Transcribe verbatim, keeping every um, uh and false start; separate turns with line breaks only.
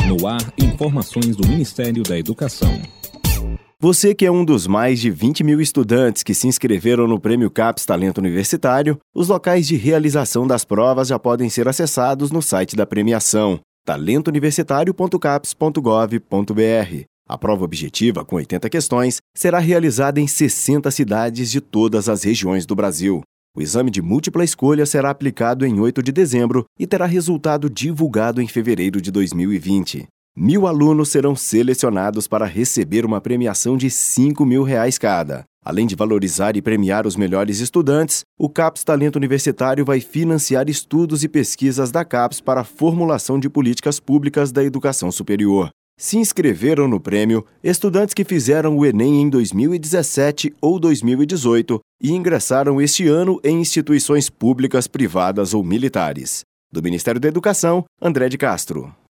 No ar, informações do Ministério da Educação.
Você que é um dos mais de vinte mil estudantes que se inscreveram no Prêmio CAPES Talento Universitário, os locais de realização das provas já podem ser acessados no site da premiação, talento universitário ponto capes ponto gov ponto br. A prova objetiva, com oitenta questões, será realizada em sessenta cidades de todas as regiões do Brasil. O exame de múltipla escolha será aplicado em oito de dezembro e terá resultado divulgado em fevereiro de dois mil e vinte. Mil alunos serão selecionados para receber uma premiação de cinco mil reais cada. Além de valorizar e premiar os melhores estudantes, o CAPES Talento Universitário vai financiar estudos e pesquisas da CAPES para a formulação de políticas públicas da educação superior. Se inscreveram no prêmio estudantes que fizeram o Enem em dois mil e dezessete ou dois mil e dezoito e ingressaram este ano em instituições públicas, privadas ou militares. Do Ministério da Educação, André de Castro.